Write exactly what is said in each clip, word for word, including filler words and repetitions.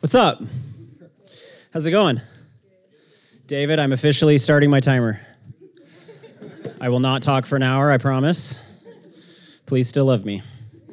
What's up? How's it going? David, I'm officially starting my timer. I will not talk for an hour, I promise. Please still love me.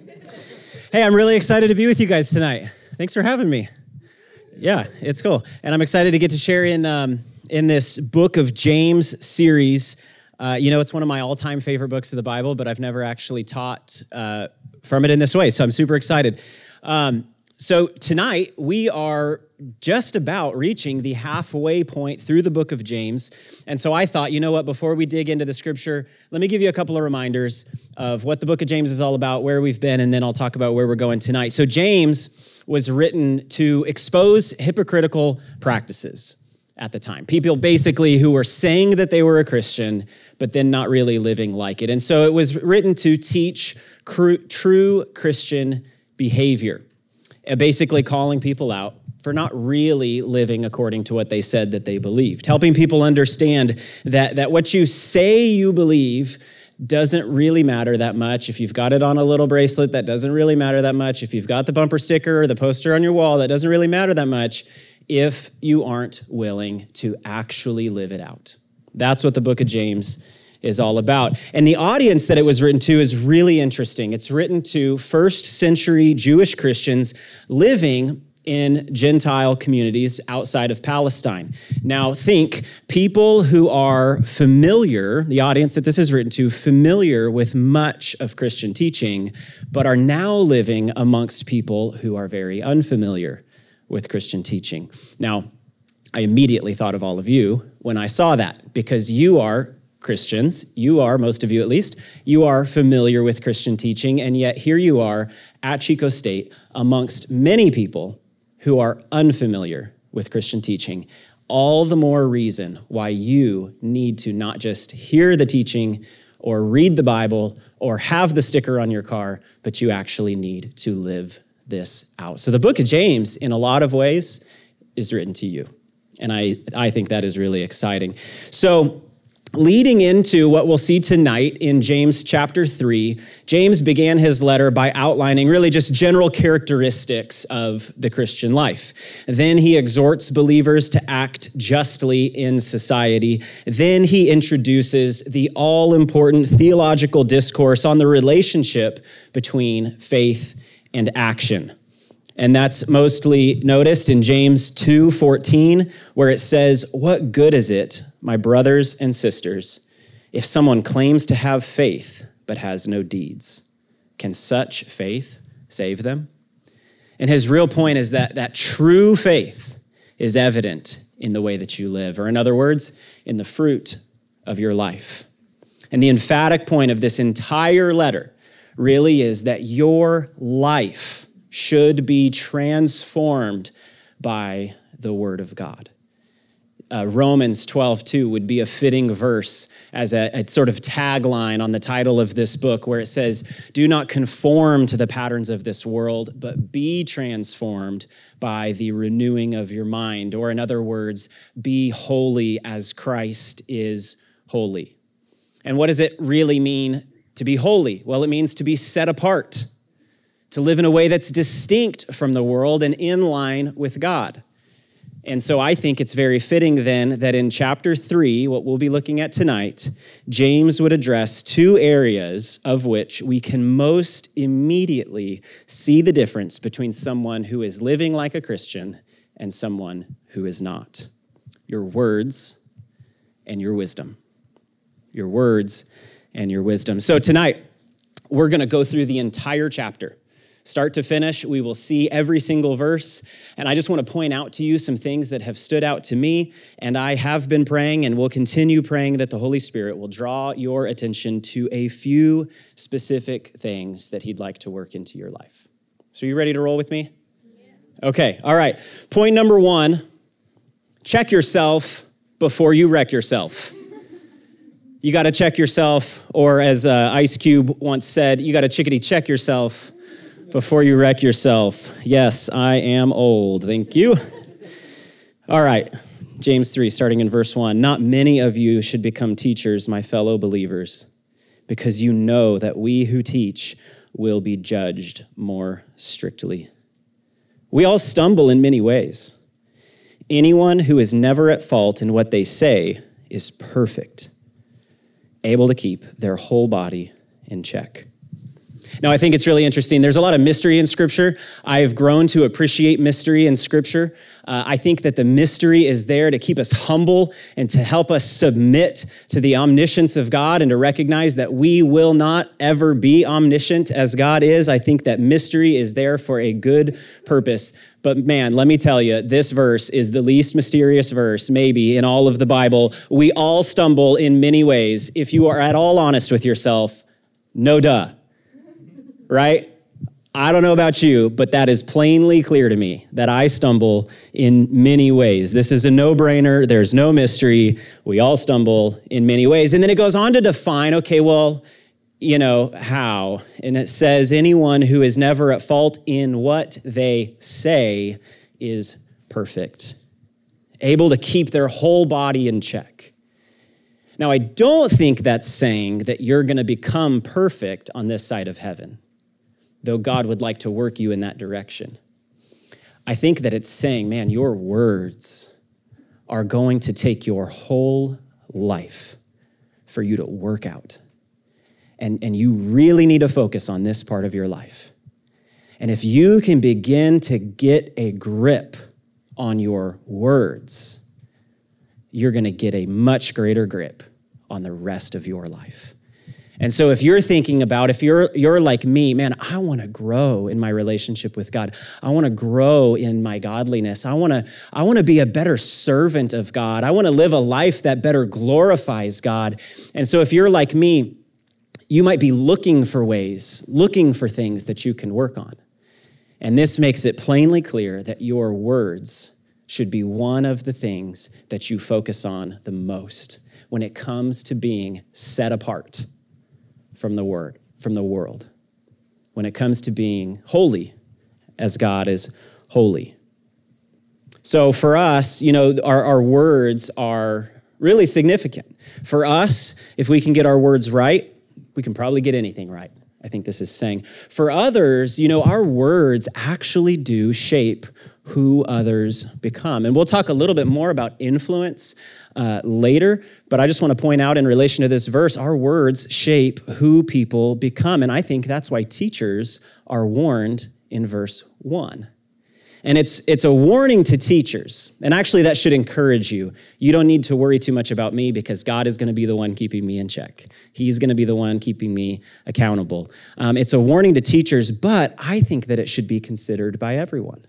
Hey, I'm really excited to be with you guys tonight. Thanks for having me. Yeah, it's cool. And I'm excited to get to share in um, in this Book of James series. Uh, you know, it's one of my all-time favorite books of the Bible, but I've never actually taught uh, from it in this way, so I'm super excited. Um, so tonight, we are just about reaching the halfway point through the book of James. And so I thought, you know what, before we dig into the scripture, let me give you a couple of reminders of what the book of James is all about, where we've been, and then I'll talk about where we're going tonight. So James was written to expose hypocritical practices at the time. People basically who were saying that they were a Christian, but then not really living like it. And so it was written to teach cr- true Christian behavior, basically calling people out for not really living according to what they said that they believed, helping people understand that, that what you say you believe doesn't really matter that much. If you've got it on a little bracelet, that doesn't really matter that much. If you've got the bumper sticker or the poster on your wall, that doesn't really matter that much if you aren't willing to actually live it out. That's what the book of James is all about. And the audience that it was written to is really interesting. It's written to first century Jewish Christians living in Gentile communities outside of Palestine. Now think people who are familiar, the audience that this is written to, familiar with much of Christian teaching, but are now living amongst people who are very unfamiliar with Christian teaching. Now, I immediately thought of all of you when I saw that, because you are Christians, you are, most of you at least, you are familiar with Christian teaching, and yet here you are at Chico State amongst many people who are unfamiliar with Christian teaching. All the more reason why you need to not just hear the teaching or read the Bible or have the sticker on your car, but you actually need to live this out. So the book of James, in a lot of ways, is written to you. And I, I think that is really exciting. So leading into what we'll see tonight in James chapter three, James began his letter by outlining really just general characteristics of the Christian life. Then he exhorts believers to act justly in society. Then he introduces the all-important theological discourse on the relationship between faith and action. And that's mostly noticed in James two fourteen, where it says, "What good is it, my brothers and sisters, if someone claims to have faith but has no deeds? Can such faith save them?" And his real point is that that true faith is evident in the way that you live, or in other words, in the fruit of your life. And the emphatic point of this entire letter really is that your life should be transformed by the word of God. Uh, Romans twelve two would be a fitting verse as a, a sort of tagline on the title of this book, where it says, "Do not conform to the patterns of this world, but be transformed by the renewing of your mind." Or in other words, be holy as Christ is holy. And what does it really mean to be holy? Well, it means to be set apart, to live in a way that's distinct from the world and in line with God. And so I think it's very fitting then that in chapter three, what we'll be looking at tonight, James would address two areas of which we can most immediately see the difference between someone who is living like a Christian and someone who is not. Your words and your wisdom. Your words and your wisdom. So tonight, we're going to go through the entire chapter. Start to finish, we will see every single verse. And I just want to point out to you some things that have stood out to me. And I have been praying and will continue praying that the Holy Spirit will draw your attention to a few specific things that he'd like to work into your life. So are you ready to roll with me? Yeah. Okay, all right. Point number one, check yourself before you wreck yourself. You got to check yourself, or as uh, Ice Cube once said, you got to chickadee check yourself before you wreck yourself. Yes, I am old. Thank you. All right, James three, starting in verse one. "Not many of you should become teachers, my fellow believers, because you know that we who teach will be judged more strictly. We all stumble in many ways. Anyone who is never at fault in what they say is perfect, able to keep their whole body in check. Now, I think it's really interesting. There's a lot of mystery in Scripture. I've grown to appreciate mystery in Scripture. Uh, I think that the mystery is there to keep us humble and to help us submit to the omniscience of God and to recognize that we will not ever be omniscient as God is. I think that mystery is there for a good purpose. But man, let me tell you, this verse is the least mysterious verse maybe in all of the Bible. We all stumble in many ways. If you are at all honest with yourself, no duh. Right? I don't know about you, but that is plainly clear to me that I stumble in many ways. This is a no-brainer. There's no mystery. We all stumble in many ways. And then it goes on to define, okay, well, you know, how? And it says, anyone who is never at fault in what they say is perfect, able to keep their whole body in check. Now, I don't think that's saying that you're going to become perfect on this side of heaven, though God would like to work you in that direction. I think that it's saying, man, your words are going to take your whole life for you to work out. And, and you really need to focus on this part of your life. And if you can begin to get a grip on your words, you're going to get a much greater grip on the rest of your life. And so if you're thinking about, if you're you're like me, man, I want to grow in my relationship with God. I want to grow in my godliness. I want to I want to be a better servant of God. I want to live a life that better glorifies God. And so if you're like me, you might be looking for ways, looking for things that you can work on. And this makes it plainly clear that your words should be one of the things that you focus on the most when it comes to being set apart from the word, from the world, when it comes to being holy as God is holy. So for us, you know, our, our words are really significant. For us, if we can get our words right, we can probably get anything right. I think this is saying. For others, you know, our words actually do shape who others become. And we'll talk a little bit more about influence uh, later, but I just want to point out in relation to this verse, our words shape who people become. And I think that's why teachers are warned in verse one. And it's it's a warning to teachers. And actually, that should encourage you. You don't need to worry too much about me because God is going to be the one keeping me in check. He's going to be the one keeping me accountable. Um, it's a warning to teachers, but I think that it should be considered by everyone.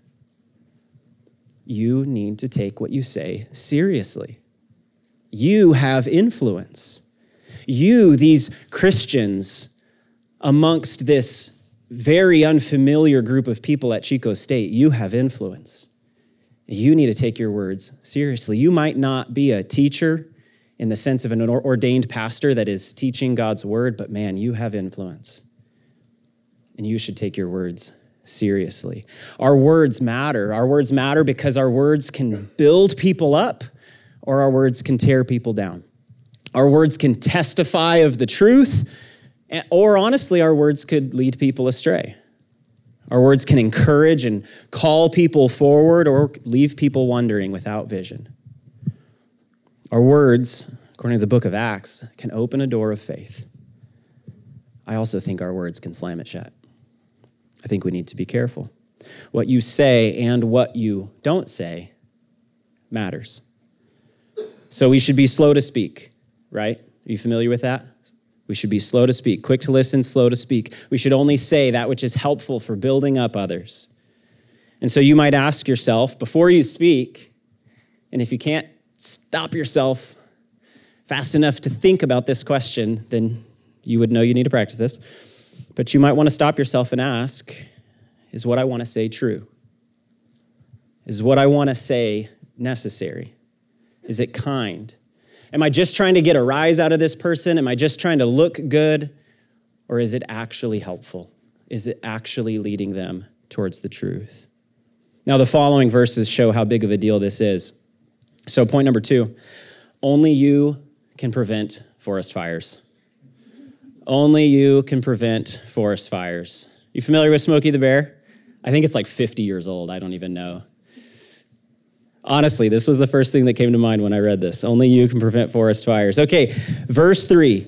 You need to take what you say seriously. You have influence. You, these Christians, amongst this very unfamiliar group of people at Chico State, you have influence. You need to take your words seriously. You might not be a teacher in the sense of an ordained pastor that is teaching God's word, but man, you have influence. And you should take your words seriously. Our words matter. Our words matter because our words can build people up or our words can tear people down. Our words can testify of the truth, or honestly, our words could lead people astray. Our words can encourage and call people forward or leave people wandering without vision. Our words, according to the book of Acts, can open a door of faith. I also think our words can slam it shut. I think we need to be careful. What you say and what you don't say matters. So we should be slow to speak, right? Are you familiar with that? We should be slow to speak, quick to listen, slow to speak. We should only say that which is helpful for building up others. And so you might ask yourself before you speak, and if you can't stop yourself fast enough to think about this question, then you would know you need to practice this. But you might want to stop yourself and ask, is what I want to say true? Is what I want to say necessary? Is it kind? Am I just trying to get a rise out of this person? Am I just trying to look good? Or is it actually helpful? Is it actually leading them towards the truth? Now, the following verses show how big of a deal this is. So point number two, only you can prevent forest fires. Only you can prevent forest fires. You familiar with Smokey the Bear? I think it's like fifty years old. I don't even know. Honestly, this was the first thing that came to mind when I read this. Only you can prevent forest fires. Okay, verse three.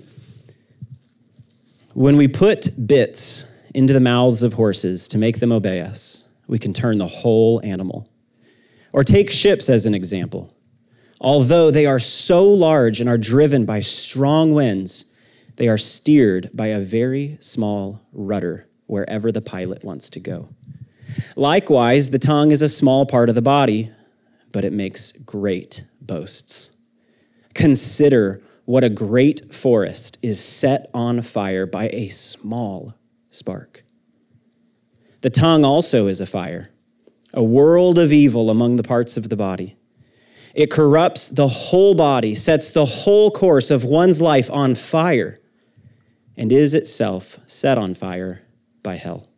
When we put bits into the mouths of horses to make them obey us, we can turn the whole animal. Or take ships as an example. Although they are so large and are driven by strong winds, they are steered by a very small rudder wherever the pilot wants to go. Likewise, the tongue is a small part of the body, but it makes great boasts. Consider what a great forest is set on fire by a small spark. The tongue also is a fire, a world of evil among the parts of the body. It corrupts the whole body, sets the whole course of one's life on fire, and is itself set on fire by hell.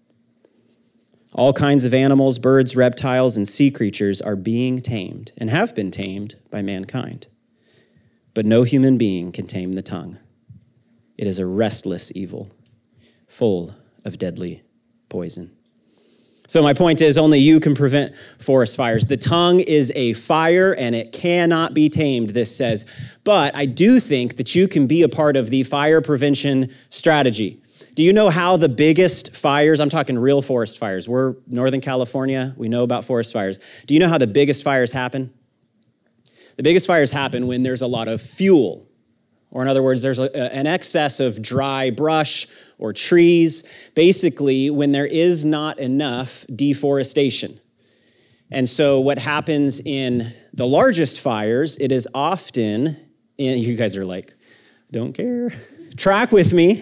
All kinds of animals, birds, reptiles, and sea creatures are being tamed and have been tamed by mankind. But no human being can tame the tongue. It is a restless evil, full of deadly poison. So my point is, only you can prevent forest fires. The tongue is a fire, and it cannot be tamed, this says. But I do think that you can be a part of the fire prevention strategy. Do you know how the biggest fires, I'm talking real forest fires, we're Northern California, we know about forest fires. Do you know how the biggest fires happen? The biggest fires happen when there's a lot of fuel, or in other words, there's a, an excess of dry brush or trees, basically when there is not enough deforestation. And so what happens in the largest fires, it is often, and you guys are like, don't care, track with me.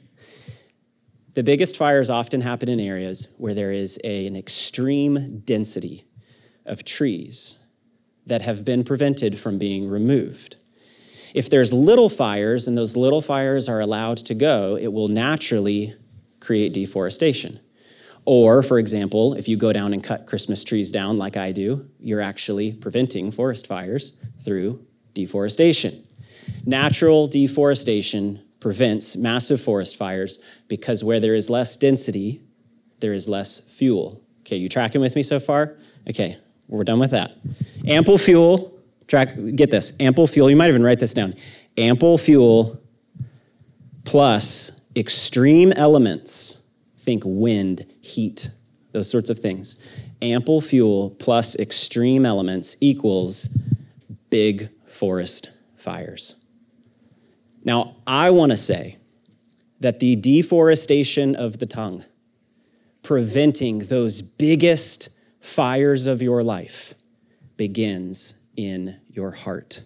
The biggest fires often happen in areas where there is a, an extreme density of trees that have been prevented from being removed. If there's little fires and those little fires are allowed to go, it will naturally create deforestation. Or, for example, if you go down and cut Christmas trees down like I do, you're actually preventing forest fires through deforestation. Natural deforestation prevents massive forest fires because where there is less density, there is less fuel. Okay, you tracking with me so far? Okay, we're done with that. Ample fuel, track, get this, ample fuel, you might even write this down. Ample fuel plus extreme elements, think wind, heat, those sorts of things. Ample fuel plus extreme elements equals big forest fires. Now, I want to say that the deforestation of the tongue, preventing those biggest fires of your life, begins in your heart.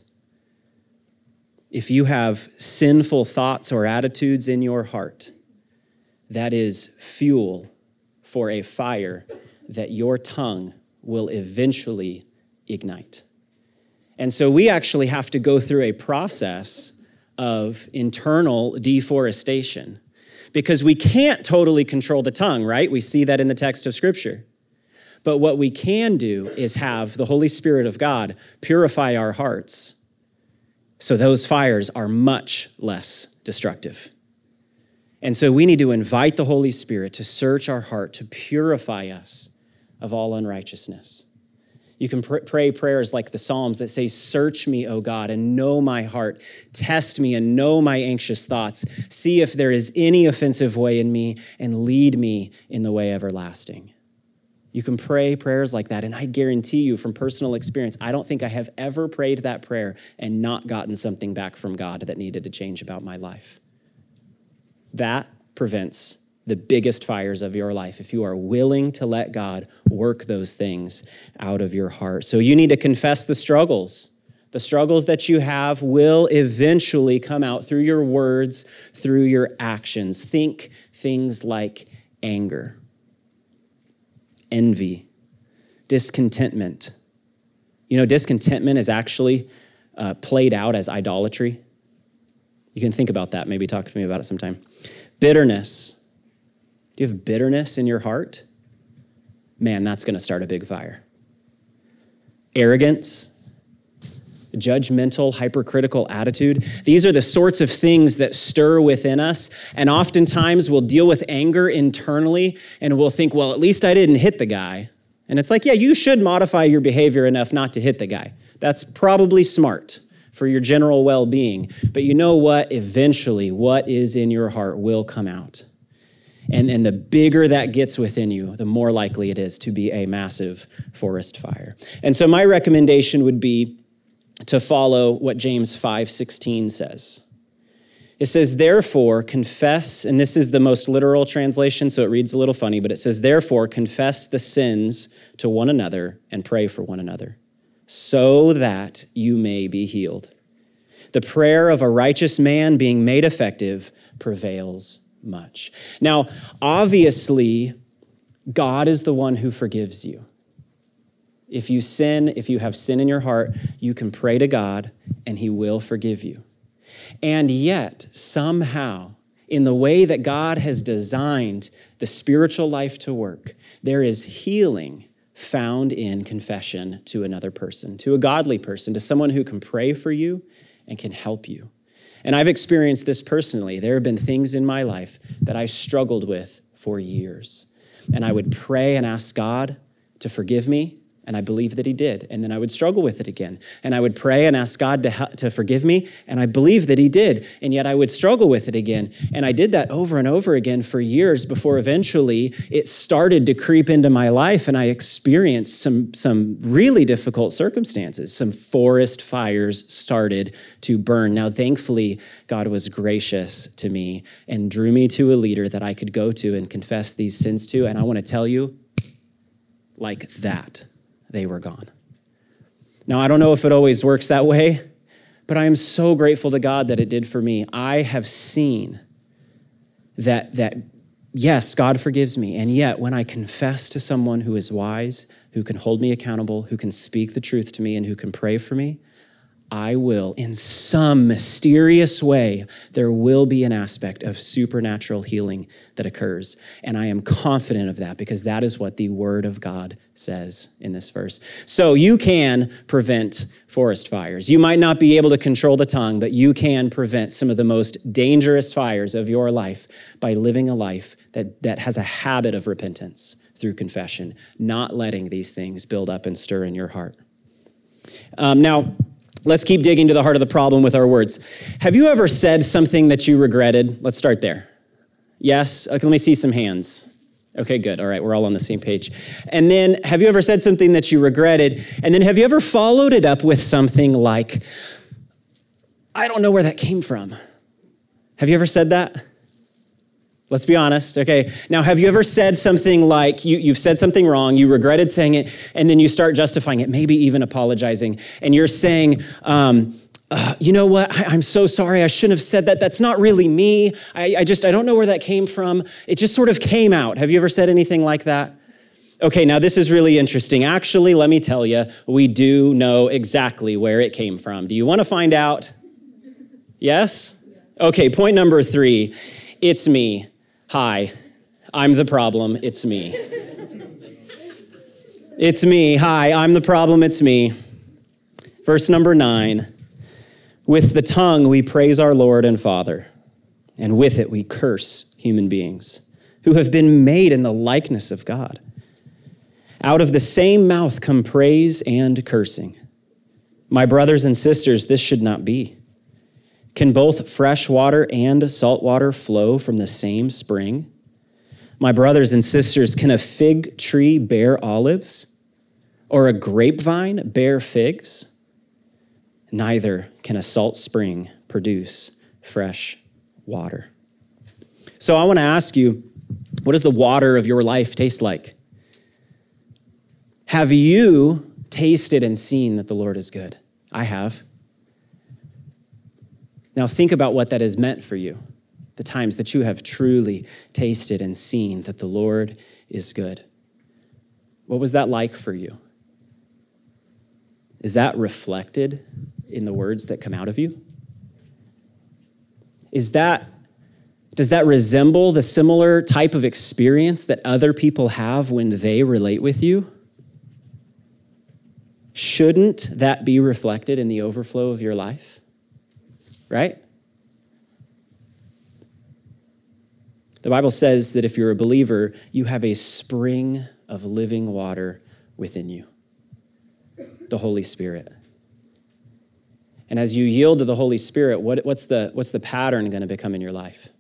If you have sinful thoughts or attitudes in your heart, that is fuel for a fire that your tongue will eventually ignite. And so we actually have to go through a process of internal deforestation because we can't totally control the tongue, right? We see that in the text of Scripture. But what we can do is have the Holy Spirit of God purify our hearts so those fires are much less destructive. And so we need to invite the Holy Spirit to search our heart, to purify us of all unrighteousness. You can pr- pray prayers like the Psalms that say, search me, O God, and know my heart. Test me and know my anxious thoughts. See if there is any offensive way in me and lead me in the way everlasting. You can pray prayers like that, and I guarantee you from personal experience, I don't think I have ever prayed that prayer and not gotten something back from God that needed to change about my life. That prevents the biggest fires of your life if you are willing to let God work those things out of your heart. So you need to confess the struggles. The struggles that you have will eventually come out through your words, through your actions. Think things like anger, envy, discontentment. You know, discontentment is actually uh, played out as idolatry. You can think about that. Maybe talk to me about it sometime. Bitterness. Do you have bitterness in your heart? Man, that's going to start a big fire. Arrogance. judgmental, hypercritical attitude. These are the sorts of things that stir within us. And oftentimes we'll deal with anger internally and we'll think, well, at least I didn't hit the guy. And it's like, yeah, you should modify your behavior enough not to hit the guy. That's probably smart for your general well-being. But you know what? Eventually, what is in your heart will come out. And, and the bigger that gets within you, the more likely it is to be a massive forest fire. And so my recommendation would be to follow what James five sixteen says. It says, therefore, confess, and this is the most literal translation, so it reads a little funny, but it says, therefore, confess the sins to one another and pray for one another, so that you may be healed. The prayer of a righteous man being made effective prevails much. Now, obviously, God is the one who forgives you. If you sin, if you have sin in your heart, you can pray to God and he will forgive you. And yet, somehow, in the way that God has designed the spiritual life to work, there is healing found in confession to another person, to a godly person, to someone who can pray for you and can help you. And I've experienced this personally. There have been things in my life that I struggled with for years. And I would pray and ask God to forgive me, and I believe that he did. And then I would struggle with it again. And I would pray and ask God to, to forgive me, and I believe that he did. And yet I would struggle with it again. And I did that over and over again for years before eventually it started to creep into my life, and I experienced some, some really difficult circumstances. Some forest fires started to burn. Now, thankfully, God was gracious to me and drew me to a leader that I could go to and confess these sins to. And I want to tell you, like that, they were gone. Now, I don't know if it always works that way, but I am so grateful to God that it did for me. I have seen that, that yes, God forgives me. And yet, when I confess to someone who is wise, who can hold me accountable, who can speak the truth to me, and who can pray for me, I will, in some mysterious way, there will be an aspect of supernatural healing that occurs. And I am confident of that because that is what the Word of God says in this verse. So you can prevent forest fires. You might not be able to control the tongue, but you can prevent some of the most dangerous fires of your life by living a life that, that has a habit of repentance through confession, not letting these things build up and stir in your heart. Um, now, let's keep digging to the heart of the problem with our words. Have you ever said something that you regretted? Let's start there. Yes? Okay, let me see some hands. Okay, good. All right, we're all on the same page. And then, have you ever said something that you regretted? And then have you ever followed it up with something like, I don't know where that came from? Have you ever said that? Let's be honest, okay? Now, have you ever said something like, you, you've said something wrong, you regretted saying it, and then you start justifying it, maybe even apologizing, and you're saying, um, uh, you know what, I, I'm so sorry, I shouldn't have said that, that's not really me, I, I just, I don't know where that came from, it just sort of came out. Have you ever said anything like that? Okay, now this is really interesting. Actually, let me tell you, we do know exactly where it came from. Do you want to find out? Yes? Okay, point number three, it's me. Hi, I'm the problem, it's me. It's me, hi, I'm the problem, it's me. Verse number nine, with the tongue we praise our Lord and Father, and with it we curse human beings who have been made in the likeness of God. Out of the same mouth come praise and cursing. My brothers and sisters, this should not be. Can both fresh water and salt water flow from the same spring? My brothers and sisters, can a fig tree bear olives or a grapevine bear figs? Neither can a salt spring produce fresh water. So I want to ask you, what does the water of your life taste like? Have you tasted and seen that the Lord is good? I have. Now think about what that has meant for you, the times that you have truly tasted and seen that the Lord is good. What was that like for you? Is that reflected in the words that come out of you? Is that, does that resemble the similar type of experience that other people have when they relate with you? shouldn't that be reflected in the overflow of your life? Right? The Bible says that if you're a believer, you have a spring of living water within you, the Holy Spirit. And as you yield to the Holy Spirit, what, what's the, what's the pattern going to become in your life?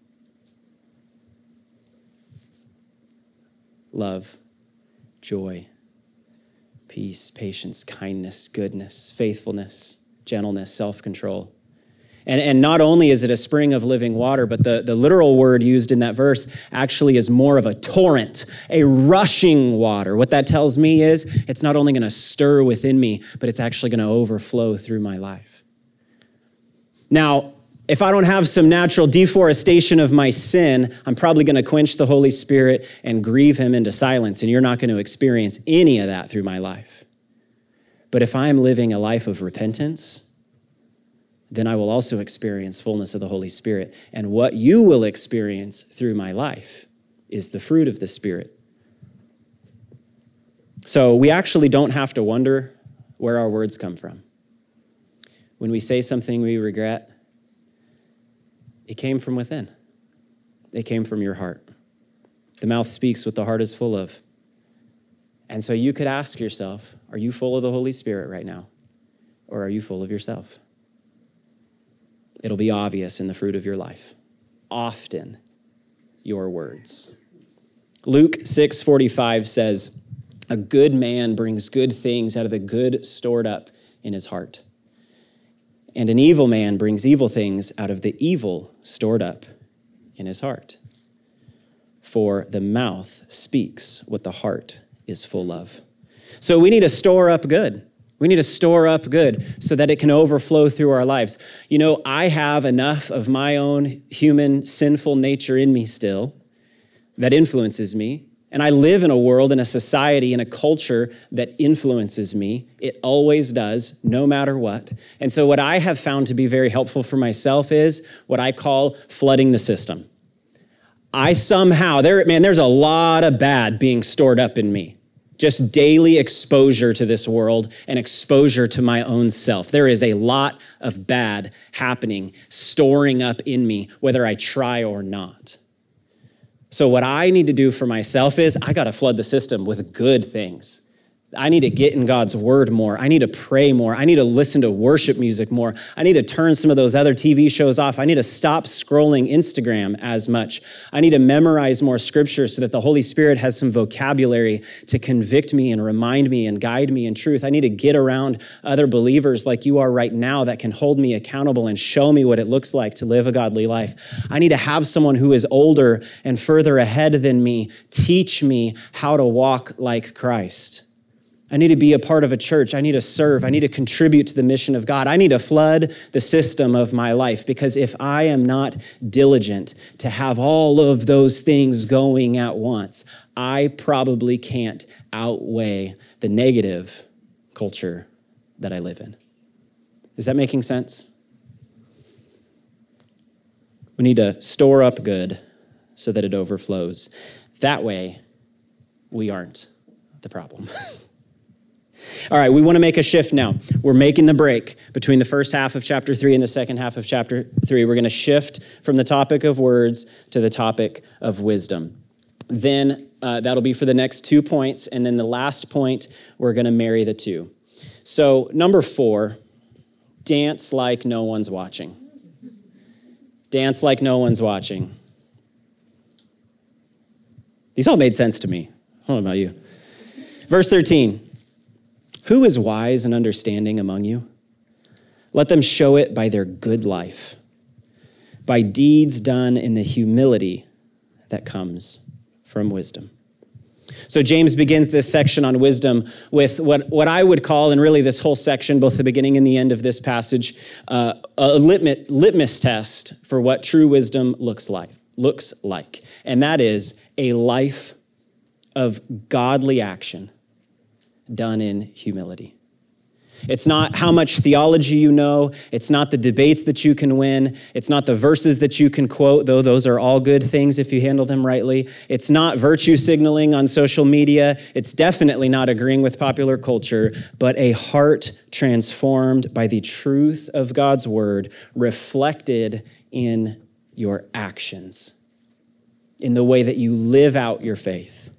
Love, joy, peace, patience, kindness, goodness, faithfulness, gentleness, self-control. And, and not only is it a spring of living water, but the, the literal word used in that verse actually is more of a torrent, a rushing water. What that tells me is it's not only going to stir within me, but it's actually going to overflow through my life. Now, if I don't have some natural deforestation of my sin, I'm probably going to quench the Holy Spirit and grieve him into silence, and you're not going to experience any of that through my life. But if I'm living a life of repentance, then I will also experience fullness of the Holy Spirit. And what you will experience through my life is the fruit of the Spirit. So we actually don't have to wonder where our words come from. When we say something we regret, it came from within. It came from your heart. The mouth speaks what the heart is full of. And so you could ask yourself, are you full of the Holy Spirit right now? Or are you full of yourself? It'll be obvious in the fruit of your life. Often, your words. Luke six forty-five says, a good man brings good things out of the good stored up in his heart. And an evil man brings evil things out of the evil stored up in his heart. For the mouth speaks what the heart is full of. So we need to store up good. We need to store up good so that it can overflow through our lives. You know, I have enough of my own human sinful nature in me still that influences me. And I live in a world, in a society, in a culture that influences me. It always does, no matter what. And so what I have found to be very helpful for myself is what I call flooding the system. I somehow, there, man, there's a lot of bad being stored up in me. Just daily exposure to this world and exposure to my own self. There is a lot of bad happening, storing up in me, whether I try or not. So what I need to do for myself is I got to flood the system with good things. I need to get in God's word more. I need to pray more. I need to listen to worship music more. I need to turn some of those other T V shows off. I need to stop scrolling Instagram as much. I need to memorize more scripture so that the Holy Spirit has some vocabulary to convict me and remind me and guide me in truth. I need to get around other believers like you are right now that can hold me accountable and show me what it looks like to live a godly life. I need to have someone who is older and further ahead than me teach me how to walk like Christ. I need to be a part of a church. I need to serve. I need to contribute to the mission of God. I need to flood the system of my life, because if I am not diligent to have all of those things going at once, I probably can't outweigh the negative culture that I live in. Is that making sense? We need to store up good so that it overflows. That way, we aren't the problem. All right, we want to make a shift now. We're making the break between the first half of chapter three and the second half of chapter three. We're going to shift from the topic of words to the topic of wisdom. Then uh, that'll be for the next two points. And then the last point, we're going to marry the two. So number four, dance like no one's watching. Dance like no one's watching. These all made sense to me. I don't know about you. Verse thirteen. Who is wise and understanding among you? Let them show it by their good life, by deeds done in the humility that comes from wisdom. So James begins this section on wisdom with what, what I would call, and really this whole section, both the beginning and the end of this passage, uh, a litmus, litmus test for what true wisdom looks like, looks like. And that is a life of godly action done in humility. It's not how much theology you know. It's not the debates that you can win. It's not the verses that you can quote, though those are all good things if you handle them rightly. It's not virtue signaling on social media. It's definitely not agreeing with popular culture, but a heart transformed by the truth of God's word, reflected in your actions, in the way that you live out your faith.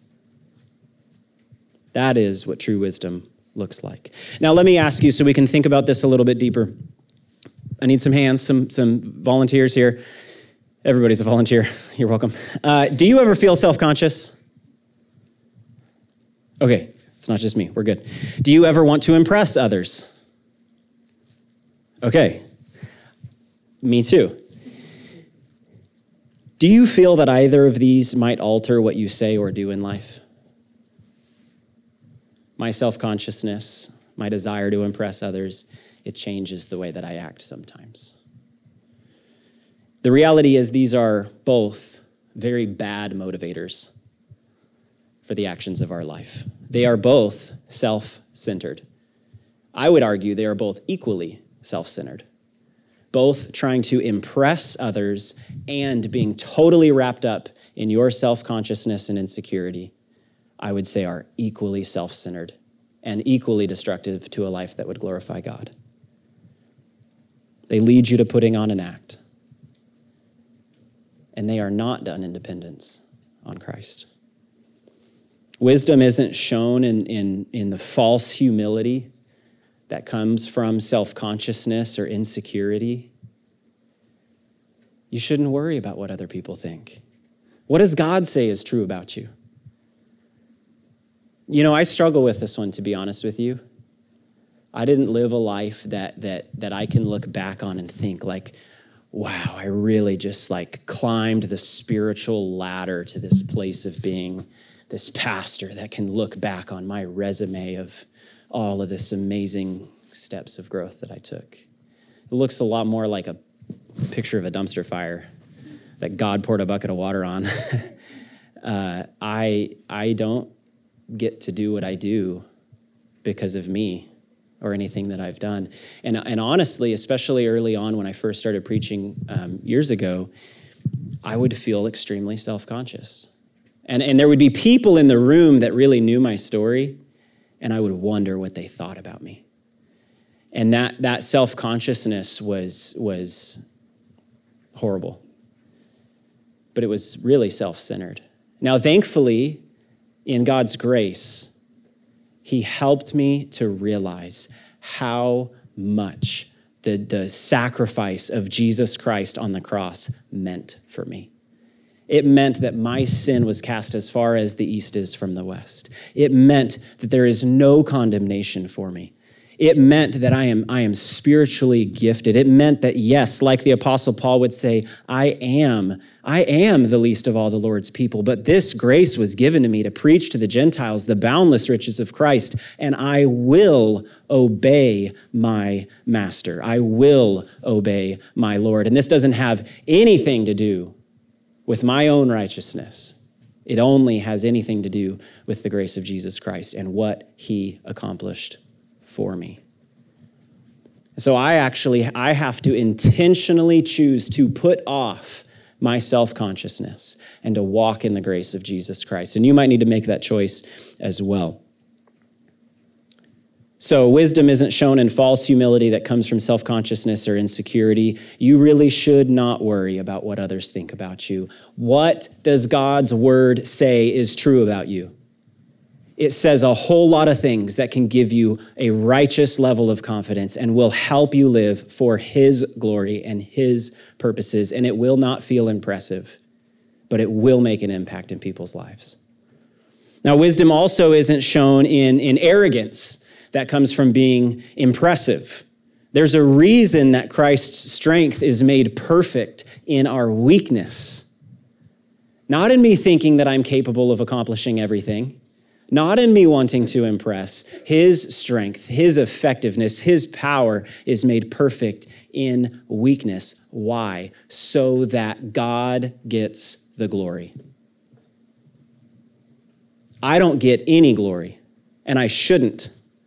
That is what true wisdom looks like. Now, let me ask you so we can think about this a little bit deeper. I need some hands, some, some volunteers here. Everybody's a volunteer. You're welcome. Uh, do you ever feel self-conscious? Okay, it's not just me. We're good. Do you ever want to impress others? Okay, me too. Do you feel that either of these might alter what you say or do in life? My self-consciousness, my desire to impress others, it changes the way that I act sometimes. The reality is these are both very bad motivators for the actions of our life. They are both self-centered. I would argue they are both equally self-centered, both trying to impress others and being totally wrapped up in your self-consciousness and insecurity. I would say are equally self-centered and equally destructive to a life that would glorify God. They lead you to putting on an act, and they are not done in dependence on Christ. Wisdom isn't shown in, in, in the false humility that comes from self-consciousness or insecurity. You shouldn't worry about what other people think. What does God say is true about you? You know, I struggle with this one, to be honest with you. I didn't live a life that that that I can look back on and think like, wow, I really just like climbed the spiritual ladder to this place of being this pastor that can look back on my resume of all of this amazing steps of growth that I took. It looks a lot more like a picture of a dumpster fire that God poured a bucket of water on. uh, I I don't get to do what I do because of me or anything that I've done. And, and honestly, especially early on when I first started preaching um, years ago, I would feel extremely self-conscious. And, and there would be people in the room that really knew my story, and I would wonder what they thought about me. And that, that self-consciousness was, was horrible. But it was really self-centered. Now, thankfully, in God's grace, he helped me to realize how much the, the sacrifice of Jesus Christ on the cross meant for me. It meant that my sin was cast as far as the east is from the west. It meant that there is no condemnation for me. It meant that I am, I am spiritually gifted. It meant that, yes, like the Apostle Paul would say, I am, I am the least of all the Lord's people, but this grace was given to me to preach to the Gentiles the boundless riches of Christ, and I will obey my master. I will obey my Lord. And this doesn't have anything to do with my own righteousness. It only has anything to do with the grace of Jesus Christ and what he accomplished for me. So I actually, I have to intentionally choose to put off my self-consciousness and to walk in the grace of Jesus Christ. And you might need to make that choice as well. So wisdom isn't shown in false humility that comes from self-consciousness or insecurity. You really should not worry about what others think about you. What does God's word say is true about you? It says a whole lot of things that can give you a righteous level of confidence and will help you live for his glory and his purposes. And it will not feel impressive, but it will make an impact in people's lives. Now, wisdom also isn't shown in, in arrogance that comes from being impressive. There's a reason that Christ's strength is made perfect in our weakness. Not in me thinking that I'm capable of accomplishing everything. Not in me wanting to impress. His strength, his effectiveness, his power is made perfect in weakness. Why? So that God gets the glory. I don't get any glory, and I shouldn't.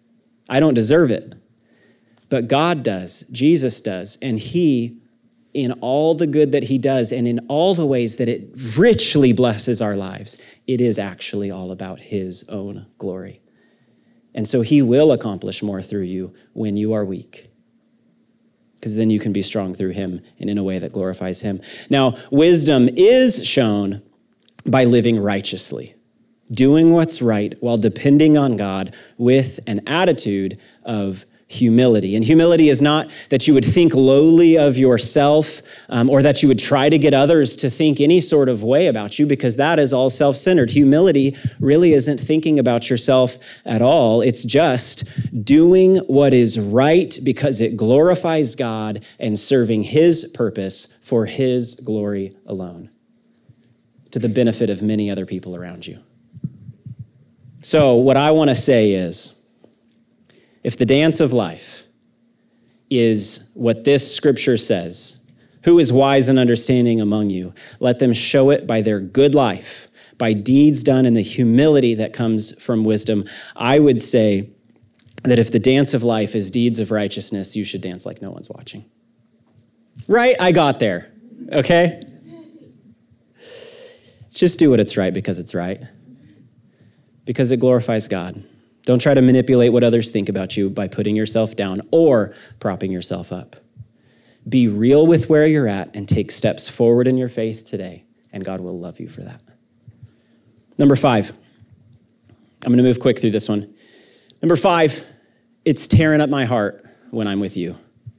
I don't deserve it. But God does, Jesus does, and he, in all the good that he does and in all the ways that it richly blesses our lives, it is actually all about his own glory. And so he will accomplish more through you when you are weak, because then you can be strong through him and in a way that glorifies him. Now, wisdom is shown by living righteously, doing what's right while depending on God with an attitude of humility. And humility is not that you would think lowly of yourself um, or that you would try to get others to think any sort of way about you, because that is all self-centered. Humility really isn't thinking about yourself at all. It's just doing what is right because it glorifies God and serving his purpose for his glory alone, to the benefit of many other people around you. So what I want to say is, if the dance of life is what this scripture says, who is wise and understanding among you? Let them show it by their good life, by deeds done in the humility that comes from wisdom. I would say that if the dance of life is deeds of righteousness, you should dance like no one's watching. Right? I got there. Okay? Just do what it's right because it's right. Because it glorifies God. Don't try to manipulate what others think about you by putting yourself down or propping yourself up. Be real with where you're at and take steps forward in your faith today, and God will love you for that. Number five. I'm going to move quick through this one. Number five, it's tearing up my heart when I'm with you.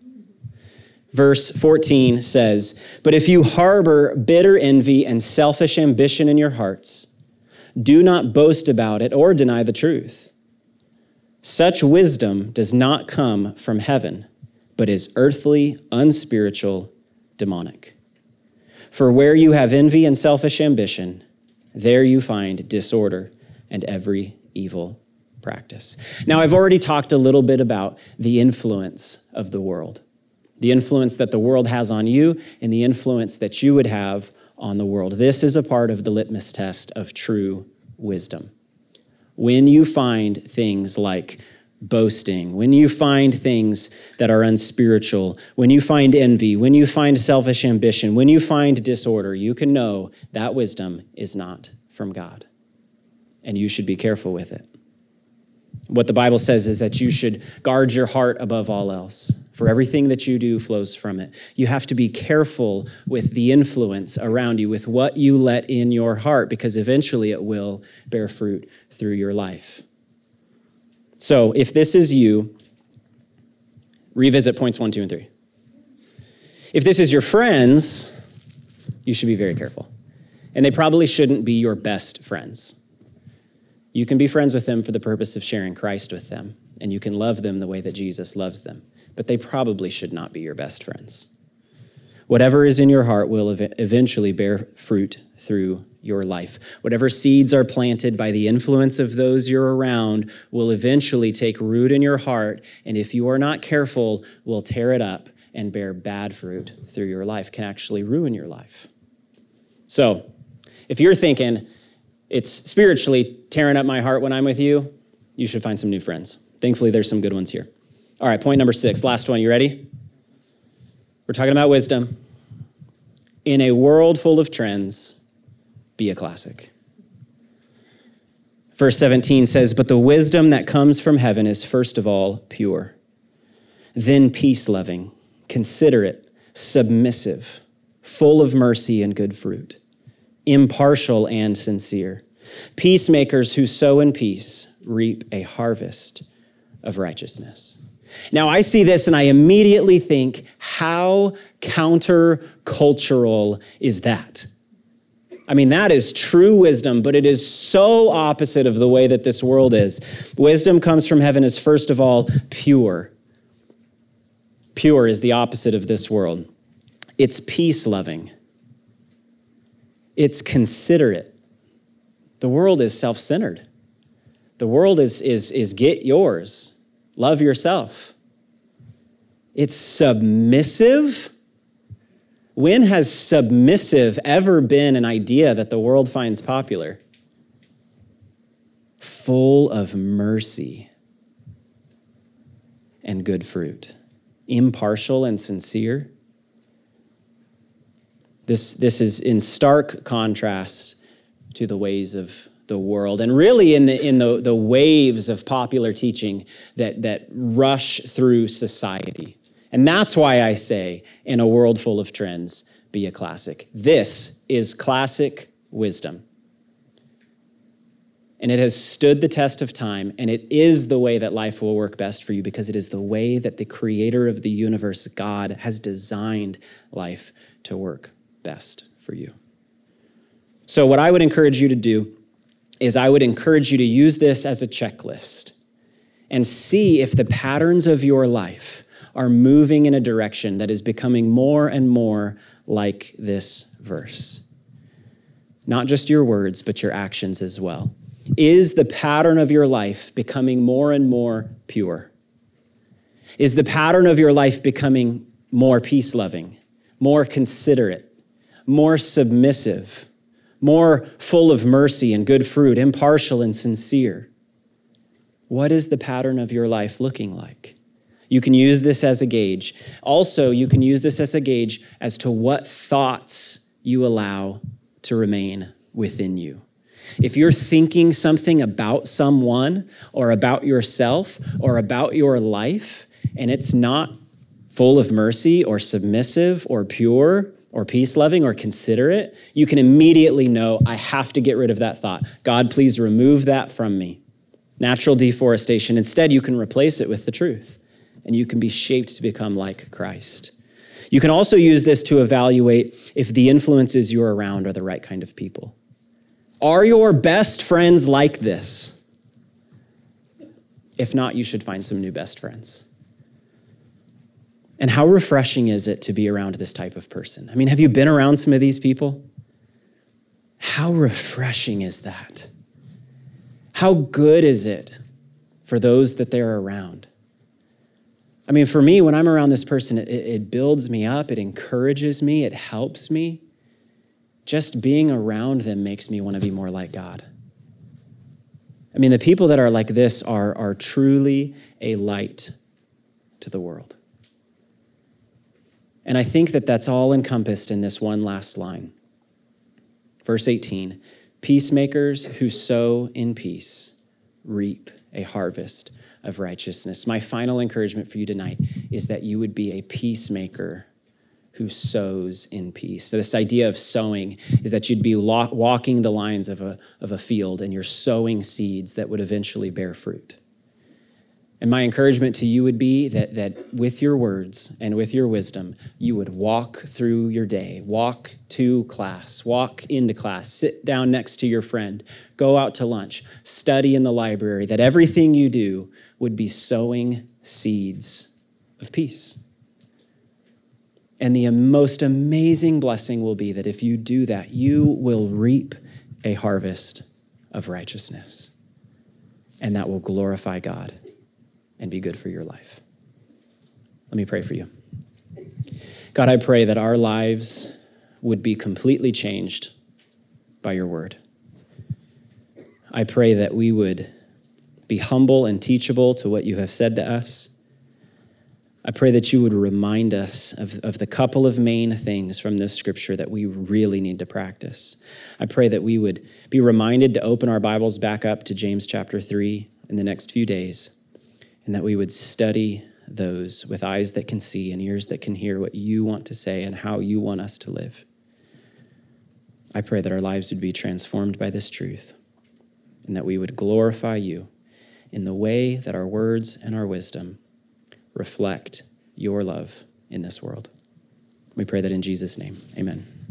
Verse fourteen says, "But if you harbor bitter envy and selfish ambition in your hearts, do not boast about it or deny the truth. Such wisdom does not come from heaven, but is earthly, unspiritual, demonic. For where you have envy and selfish ambition, there you find disorder and every evil practice." Now, I've already talked a little bit about the influence of the world, the influence that the world has on you and the influence that you would have on the world. This is a part of the litmus test of true wisdom. When you find things like boasting, when you find things that are unspiritual, when you find envy, when you find selfish ambition, when you find disorder, you can know that wisdom is not from God, and you should be careful with it. What the Bible says is that you should guard your heart above all else, for everything that you do flows from it. You have to be careful with the influence around you, with what you let in your heart, because eventually it will bear fruit through your life. So if this is you, revisit points one, two, and three. If this is your friends, you should be very careful. And they probably shouldn't be your best friends. You can be friends with them for the purpose of sharing Christ with them, and you can love them the way that Jesus loves them. But they probably should not be your best friends. Whatever is in your heart will ev- eventually bear fruit through your life. Whatever seeds are planted by the influence of those you're around will eventually take root in your heart, and if you are not careful, will tear it up and bear bad fruit through your life, can actually ruin your life. So, if you're thinking, it's spiritually tearing up my heart when I'm with you, you should find some new friends. Thankfully, there's some good ones here. All right, point number six, last one. You ready? We're talking about wisdom. In a world full of trends, be a classic. Verse seventeen says, "But the wisdom that comes from heaven is first of all pure, then peace-loving, considerate, submissive, full of mercy and good fruit, impartial and sincere. Peacemakers who sow in peace reap a harvest of righteousness." Now, I see this and I immediately think, how countercultural is that? I mean, that is true wisdom, but it is so opposite of the way that this world is. Wisdom comes from heaven is, first of all, pure. Pure is the opposite of this world. It's peace-loving. It's considerate. The world is self-centered. The world is, is, is get yours. Love yourself. It's submissive. When has submissive ever been an idea that the world finds popular? Full of mercy. and good fruit. Impartial and sincere. This, this is in stark contrast to the ways of the world, and really in the in the, the waves of popular teaching that, that rush through society. And that's why I say, in a world full of trends, be a classic. This is classic wisdom. And it has stood the test of time, and it is the way that life will work best for you because it is the way that the creator of the universe, God, has designed life to work best for you. So what I would encourage you to do is I would encourage you to use this as a checklist and see if the patterns of your life are moving in a direction that is becoming more and more like this verse. Not just your words, but your actions as well. Is the pattern of your life becoming more and more pure? Is the pattern of your life becoming more peace-loving, more considerate, more submissive, more full of mercy and good fruit, impartial and sincere? What is the pattern of your life looking like? You can use this as a gauge. Also, you can use this as a gauge as to what thoughts you allow to remain within you. If you're thinking something about someone or about yourself or about your life, and it's not full of mercy or submissive or pure or peace-loving or considerate, you can immediately know, I have to get rid of that thought. God, please remove that from me. Natural deforestation. Instead, you can replace it with the truth, and you can be shaped to become like Christ. You can also use this to evaluate if the influences you're around are the right kind of people. Are your best friends like this? If not, you should find some new best friends. And how refreshing is it to be around this type of person? I mean, have you been around some of these people? How refreshing is that? How good is it for those that they're around? I mean, for me, when I'm around this person, it, it builds me up, it encourages me, it helps me. Just being around them makes me want to be more like God. I mean, the people that are like this are, are truly a light to the world. And I think that that's all encompassed in this one last line. Verse eighteen, peacemakers who sow in peace reap a harvest of righteousness. My final encouragement for you tonight is that you would be a peacemaker who sows in peace. So this idea of sowing is that you'd be walking the lines of a, of a field and you're sowing seeds that would eventually bear fruit. And my encouragement to you would be that, that with your words and with your wisdom, you would walk through your day, walk to class, walk into class, sit down next to your friend, go out to lunch, study in the library, that everything you do would be sowing seeds of peace. And the most amazing blessing will be that if you do that, you will reap a harvest of righteousness. And that will glorify God and be good for your life. Let me pray for you. God, I pray that our lives would be completely changed by your word. I pray that we would be humble and teachable to what you have said to us. I pray that you would remind us of, of the couple of main things from this scripture that we really need to practice. I pray that we would be reminded to open our Bibles back up to James chapter three in the next few days, and that we would study those with eyes that can see and ears that can hear what you want to say and how you want us to live. I pray that our lives would be transformed by this truth and that we would glorify you in the way that our words and our wisdom reflect your love in this world. We pray that in Jesus' name, amen.